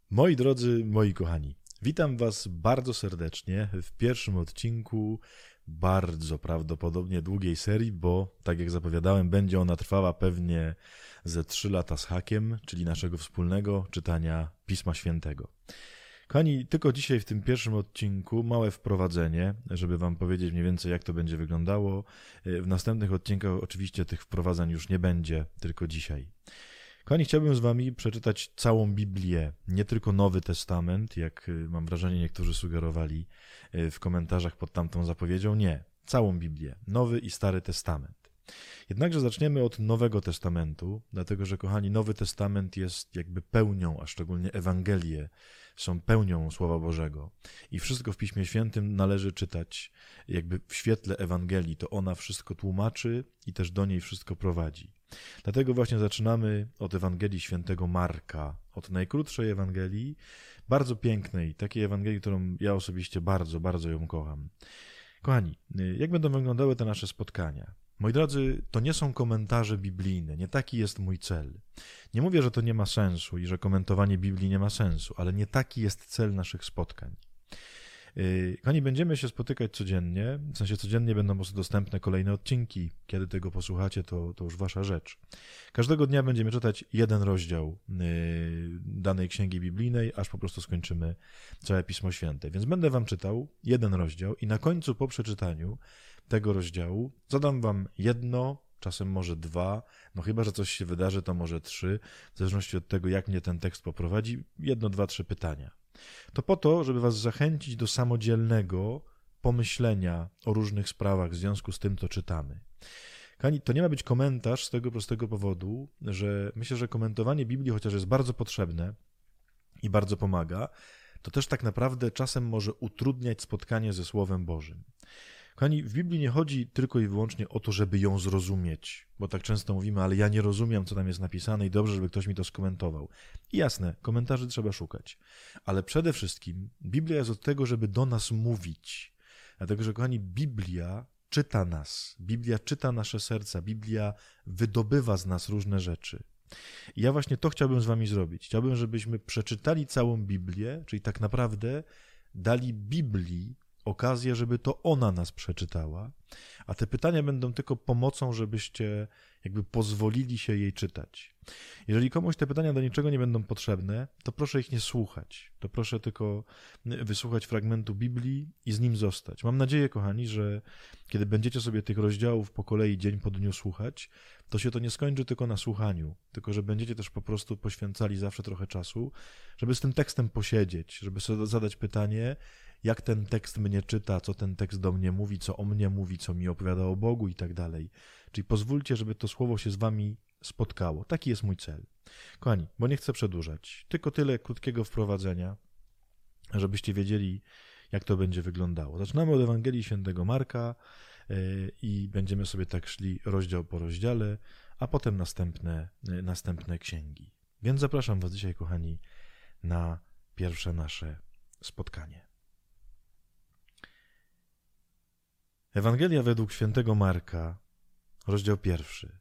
Moi drodzy, moi kochani, witam Was bardzo serdecznie w pierwszym odcinku bardzo prawdopodobnie długiej serii, bo tak jak zapowiadałem, będzie ona trwała pewnie ze 3 lata z hakiem, czyli naszego wspólnego czytania Pisma Świętego. Kochani, tylko dzisiaj w tym pierwszym odcinku małe wprowadzenie, żeby Wam powiedzieć mniej więcej jak to będzie wyglądało. W następnych odcinkach oczywiście tych wprowadzań już nie będzie, tylko dzisiaj. Kochani, chciałbym z Wami przeczytać całą Biblię, nie tylko Nowy Testament, jak mam wrażenie niektórzy sugerowali w komentarzach pod tamtą zapowiedzią. Nie, całą Biblię, Nowy i Stary Testament. Jednakże zaczniemy od Nowego Testamentu, dlatego że, kochani, Nowy Testament jest jakby pełnią, a szczególnie Ewangelie są pełnią Słowa Bożego. I wszystko w Piśmie Świętym należy czytać jakby w świetle Ewangelii. To ona wszystko tłumaczy i też do niej wszystko prowadzi. Dlatego właśnie zaczynamy od Ewangelii Świętego Marka, od najkrótszej Ewangelii, bardzo pięknej, takiej Ewangelii, którą ja osobiście bardzo, bardzo ją kocham. Kochani, jak będą wyglądały te nasze spotkania? Moi drodzy, to nie są komentarze biblijne, nie taki jest mój cel. Nie mówię, że to nie ma sensu i że komentowanie Biblii nie ma sensu, ale nie taki jest cel naszych spotkań. Kochani, będziemy się spotykać codziennie, w sensie codziennie będą po prostu dostępne kolejne odcinki. Kiedy tego posłuchacie, to już wasza rzecz. Każdego dnia będziemy czytać jeden rozdział danej księgi biblijnej, aż po prostu skończymy całe Pismo Święte. Więc będę wam czytał jeden rozdział i na końcu po przeczytaniu tego rozdziału zadam wam jedno, czasem może 2, no chyba że coś się wydarzy, to może 3, w zależności od tego, jak mnie ten tekst poprowadzi, 1, 2, 3 pytania. To po to, żeby was zachęcić do samodzielnego pomyślenia o różnych sprawach w związku z tym, co czytamy. Kochani, to nie ma być komentarz z tego prostego powodu, że myślę, że komentowanie Biblii, chociaż jest bardzo potrzebne i bardzo pomaga, to też tak naprawdę czasem może utrudniać spotkanie ze Słowem Bożym. Kochani, w Biblii nie chodzi tylko i wyłącznie o to, żeby ją zrozumieć, bo tak często mówimy, ale ja nie rozumiem, co tam jest napisane i dobrze, żeby ktoś mi to skomentował. I jasne, komentarzy trzeba szukać, ale przede wszystkim Biblia jest od tego, żeby do nas mówić, dlatego że, kochani, Biblia czyta nas, Biblia czyta nasze serca, Biblia wydobywa z nas różne rzeczy. I ja właśnie to chciałbym z wami zrobić. Chciałbym, żebyśmy przeczytali całą Biblię, czyli tak naprawdę dali Biblii okazję, żeby to ona nas przeczytała, a te pytania będą tylko pomocą, żebyście jakby pozwolili się jej czytać. Jeżeli komuś te pytania do niczego nie będą potrzebne, to proszę ich nie słuchać. To proszę tylko wysłuchać fragmentu Biblii i z nim zostać. Mam nadzieję, kochani, że kiedy będziecie sobie tych rozdziałów po kolei dzień po dniu słuchać, to się to nie skończy tylko na słuchaniu, tylko że będziecie też po prostu poświęcali zawsze trochę czasu, żeby z tym tekstem posiedzieć, żeby sobie zadać pytanie, jak ten tekst mnie czyta, co ten tekst do mnie mówi, co o mnie mówi, co mi opowiada o Bogu i tak dalej. Czyli pozwólcie, żeby to słowo się z wami spotkało. Taki jest mój cel. Kochani, bo nie chcę przedłużać. Tylko tyle krótkiego wprowadzenia, żebyście wiedzieli, jak to będzie wyglądało. Zaczynamy od Ewangelii Świętego Marka i będziemy sobie tak szli rozdział po rozdziale, a potem następne księgi. Więc zapraszam was dzisiaj, kochani, na pierwsze nasze spotkanie. Ewangelia według Świętego Marka, rozdział 1.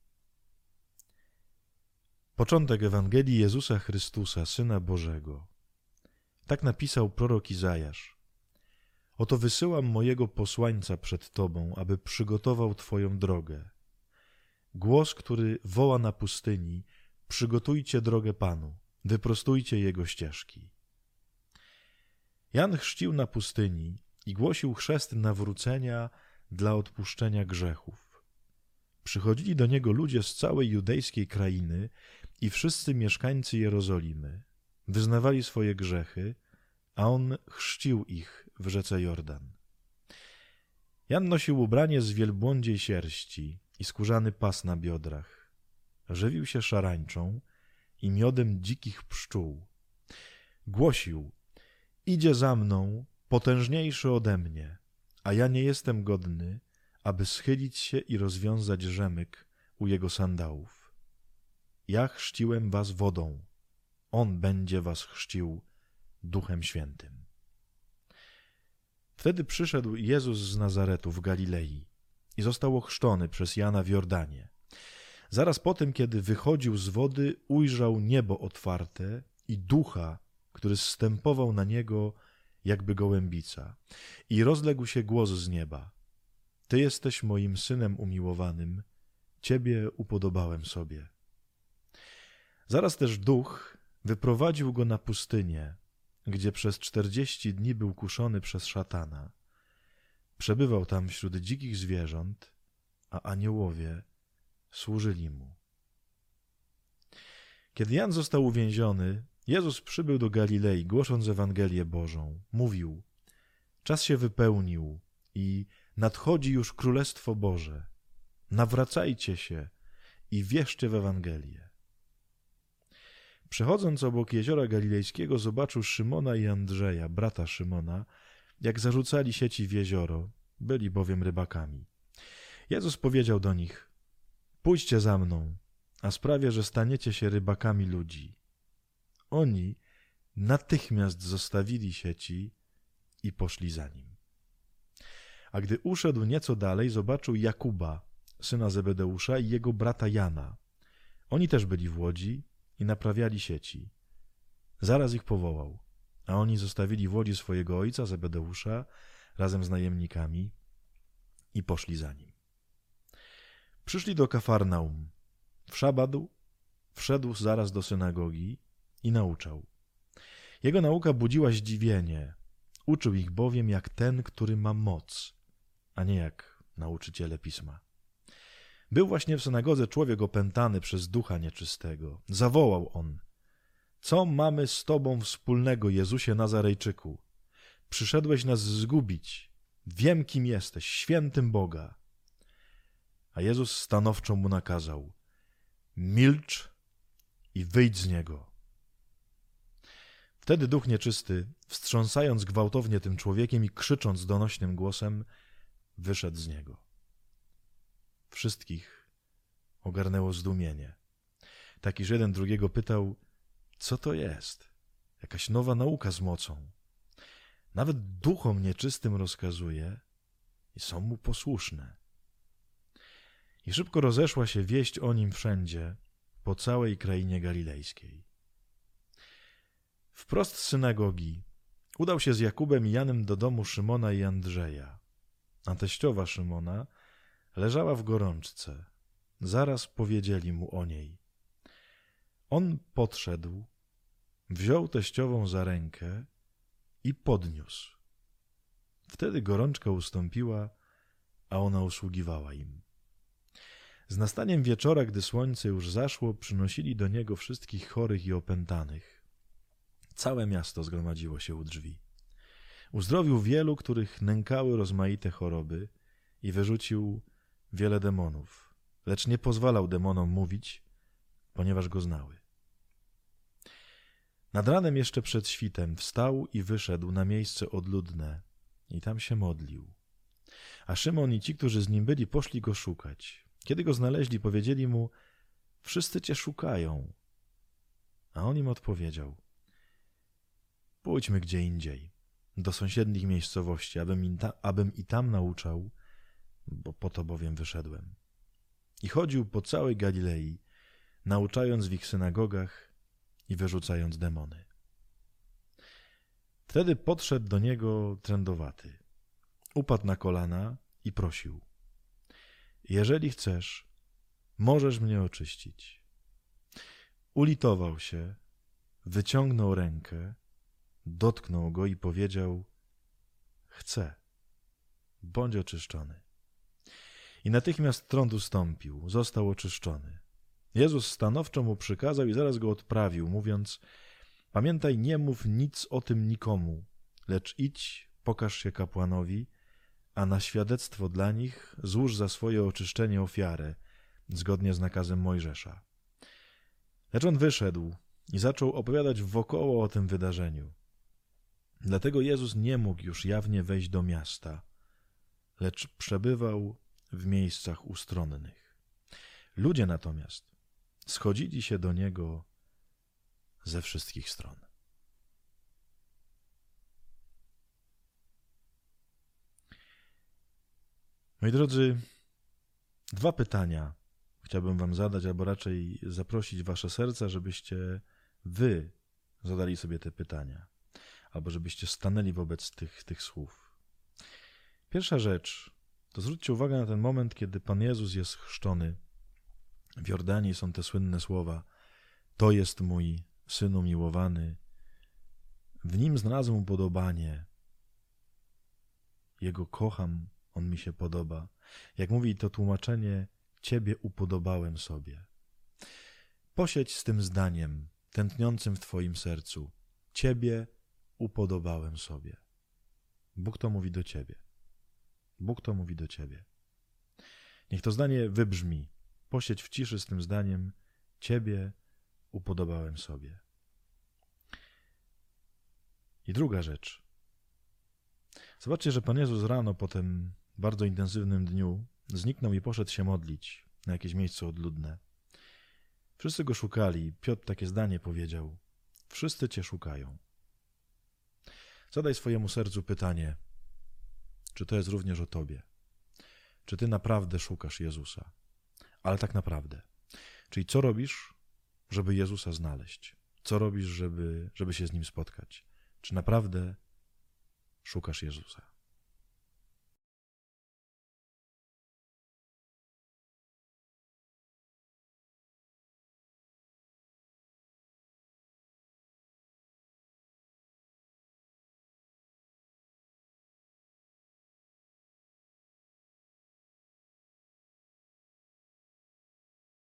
Początek Ewangelii Jezusa Chrystusa, Syna Bożego. Tak napisał prorok Izajasz. Oto wysyłam mojego posłańca przed Tobą, aby przygotował Twoją drogę. Głos, który woła na pustyni, przygotujcie drogę Panu, wyprostujcie Jego ścieżki. Jan chrzcił na pustyni i głosił chrzest nawrócenia dla odpuszczenia grzechów. Przychodzili do niego ludzie z całej judejskiej krainy i wszyscy mieszkańcy Jerozolimy. Wyznawali swoje grzechy, a on chrzcił ich w rzece Jordan. Jan nosił ubranie z wielbłądziej sierści i skórzany pas na biodrach. Żywił się szarańczą i miodem dzikich pszczół. Głosił: idzie za mną potężniejszy ode mnie, a ja nie jestem godny, aby schylić się i rozwiązać rzemyk u jego sandałów. Ja chrzciłem was wodą, on będzie was chrzcił Duchem Świętym. Wtedy przyszedł Jezus z Nazaretu w Galilei i został ochrzczony przez Jana w Jordanie. Zaraz po tym, kiedy wychodził z wody, ujrzał niebo otwarte i Ducha, który zstępował na niego jakby gołębica. I rozległ się głos z nieba: Ty jesteś moim Synem umiłowanym, Ciebie upodobałem sobie. Zaraz też Duch wyprowadził go na pustynię, gdzie przez 40 dni był kuszony przez szatana. Przebywał tam wśród dzikich zwierząt, a aniołowie służyli mu. Kiedy Jan został uwięziony, Jezus przybył do Galilei, głosząc Ewangelię Bożą. Mówił: Czas się wypełnił i nadchodzi już Królestwo Boże. Nawracajcie się i wierzcie w Ewangelię. Przechodząc obok jeziora galilejskiego, zobaczył Szymona i Andrzeja, brata Szymona, jak zarzucali sieci w jezioro, byli bowiem rybakami. Jezus powiedział do nich: Pójdźcie za mną, a sprawię, że staniecie się rybakami ludzi. Oni natychmiast zostawili sieci i poszli za nim. A gdy uszedł nieco dalej, zobaczył Jakuba, syna Zebedeusza, i jego brata Jana. Oni też byli w łodzi i naprawiali sieci. Zaraz ich powołał, a oni zostawili w łodzi swojego ojca Zebedeusza razem z najemnikami i poszli za nim. Przyszli do Kafarnaum. W szabat wszedł zaraz do synagogi i nauczał. Jego nauka budziła zdziwienie. Uczył ich bowiem jak ten, który ma moc, a nie jak nauczyciele pisma. Był właśnie w synagodze człowiek opętany przez ducha nieczystego. Zawołał on: Co mamy z Tobą wspólnego, Jezusie Nazarejczyku? Przyszedłeś nas zgubić. Wiem, kim jesteś, świętym Boga. A Jezus stanowczo mu nakazał: Milcz i wyjdź z niego. Wtedy duch nieczysty, wstrząsając gwałtownie tym człowiekiem i krzycząc donośnym głosem, wyszedł z niego. Wszystkich ogarnęło zdumienie. Tak iż jeden drugiego pytał: Co to jest? Jakaś nowa nauka z mocą. Nawet duchom nieczystym rozkazuje i są mu posłuszne. I szybko rozeszła się wieść o nim wszędzie, po całej krainie galilejskiej. Wprost z synagogi udał się z Jakubem i Janem do domu Szymona i Andrzeja. A teściowa Szymona leżała w gorączce. Zaraz powiedzieli mu o niej. On podszedł, wziął teściową za rękę i podniósł. Wtedy gorączka ustąpiła, a ona usługiwała im. Z nastaniem wieczora, gdy słońce już zaszło, przynosili do niego wszystkich chorych i opętanych. Całe miasto zgromadziło się u drzwi. Uzdrowił wielu, których nękały rozmaite choroby, i wyrzucił wiele demonów, lecz nie pozwalał demonom mówić, ponieważ go znały. Nad ranem jeszcze przed świtem wstał i wyszedł na miejsce odludne i tam się modlił. A Szymon i ci, którzy z nim byli, poszli go szukać. Kiedy go znaleźli, powiedzieli mu: Wszyscy cię szukają. A on im odpowiedział: Pójdźmy gdzie indziej, do sąsiednich miejscowości, abym i tam nauczał, bo po to bowiem wyszedłem. I chodził po całej Galilei, nauczając w ich synagogach i wyrzucając demony. Wtedy podszedł do niego trędowaty. Upadł na kolana i prosił: Jeżeli chcesz, możesz mnie oczyścić. Ulitował się, wyciągnął rękę, dotknął go i powiedział: Chcę, bądź oczyszczony. I natychmiast trąd ustąpił, został oczyszczony. Jezus stanowczo mu przykazał i zaraz go odprawił, mówiąc: Pamiętaj, nie mów nic o tym nikomu, lecz idź, pokaż się kapłanowi, a na świadectwo dla nich złóż za swoje oczyszczenie ofiarę, zgodnie z nakazem Mojżesza. Lecz on wyszedł i zaczął opowiadać wokoło o tym wydarzeniu. Dlatego Jezus nie mógł już jawnie wejść do miasta, lecz przebywał w miejscach ustronnych. Ludzie natomiast schodzili się do Niego ze wszystkich stron. Moi drodzy, 2 pytania chciałbym wam zadać, albo raczej zaprosić wasze serca, żebyście wy zadali sobie te pytania, albo żebyście stanęli wobec tych słów. Pierwsza rzecz, to zwróćcie uwagę na ten moment, kiedy Pan Jezus jest chrzczony. W Jordanii są te słynne słowa: to jest mój Syn umiłowany, w Nim znalazłem upodobanie. Jego kocham, On mi się podoba. Jak mówi to tłumaczenie, Ciebie upodobałem sobie. Posiedź z tym zdaniem, tętniącym w Twoim sercu. Ciebie upodobałem sobie. Bóg to mówi do Ciebie. Bóg to mówi do Ciebie. Niech to zdanie wybrzmi. Posiedź w ciszy z tym zdaniem. Ciebie upodobałem sobie. I druga rzecz. Zobaczcie, że Pan Jezus rano po tym bardzo intensywnym dniu zniknął i poszedł się modlić na jakieś miejsce odludne. Wszyscy go szukali. Piotr takie zdanie powiedział: wszyscy Cię szukają. Zadaj swojemu sercu pytanie, czy to jest również o Tobie? Czy Ty naprawdę szukasz Jezusa? Ale tak naprawdę. Czyli co robisz, żeby Jezusa znaleźć? Co robisz, żeby się z Nim spotkać? Czy naprawdę szukasz Jezusa?